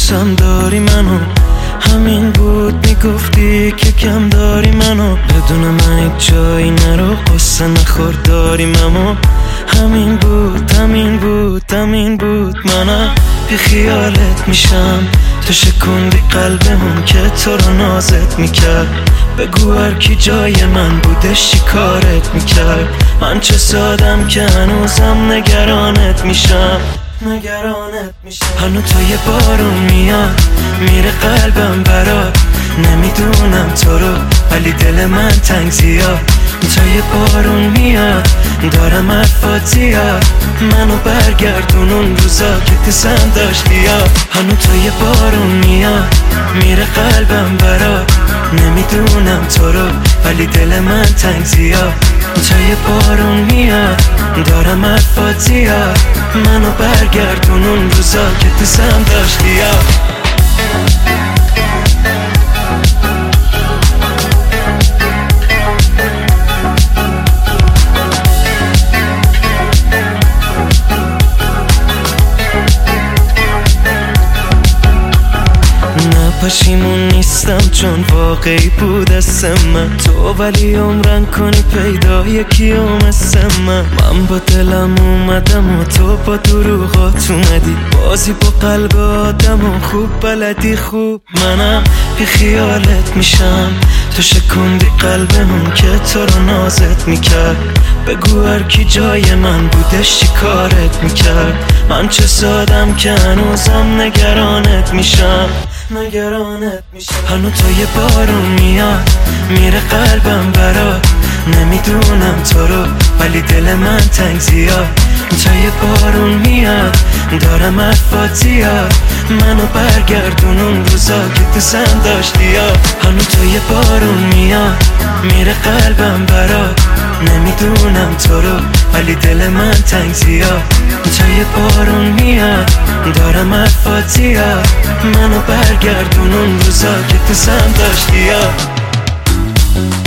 دوستم داری منو، همین بود میگفتی که کم داری منو، بدون من هیچ جایی نرو، قصه نخور داریم اما همین بود همین بود همین بود. منم بی خیالت میشم، تو شکوندی قلبمون که تو رو نازت میکرد. بگو هر کی جای من بودش چی کارت میکرد. من چه سادم که هنوزم نگرانت میشم. هنو تا یه بارون میاد میره قلبم برات، نمیدونم تو رو ولی دل من تنگ زیاد. تا یه بارون میاد دارم حرفات زیاد، منو برگردون اون روزا که دوستم داشتی یاد. هنو تا یه بارون میاد میره قلبم برات، نمیدونم تو رو ولی دل من تنگ زیاد. تا یه بارون میاد دارم حرفات زیاد، منو برگردون اون روزا که دوستم داشتی یاد. پشیمون نیستم چون واقعی بود اسم من تو، ولی عمرن کنی پیدا یکی مثل من با دلم اومدم و تو با دروغات اومدی، بازی با قلب آدم و خوب بلدی خوب. منم بی خیالت میشم، تو شکوندی قلبمون که تو رو نازت میکرد. بگو هر کی جای من بودش چی کارت میکرد. من چه سادم که هنوزم نگرانت میشم. هنو تا یه بارون میاد میره قلبم برات، نمیدونم تو رو ولی دل من تنگ زیاد. تا یه بارون میاد دارم حرفات زیاد، منو برگردون اون روزا که دوستم داشتی یاد. هنو تا یه بارون میاد میره قلبم برات، نمیدونم تو رو ولی دل من تنگ زیاد. تا یه بارون میاد دارم حرفات زیاد، منو برگردون اون روزا که دوستم داشتی یاد.